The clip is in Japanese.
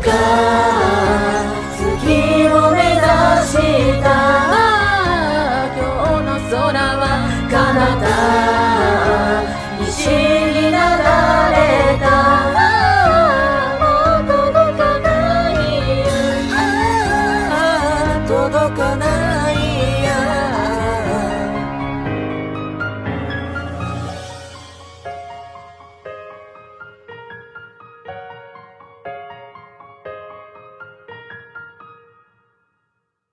か月を目指した今日の空は彼方西に流れたもう届かない届かない